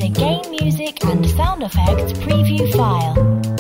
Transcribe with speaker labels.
Speaker 1: the Game Music and Sound Effects preview file.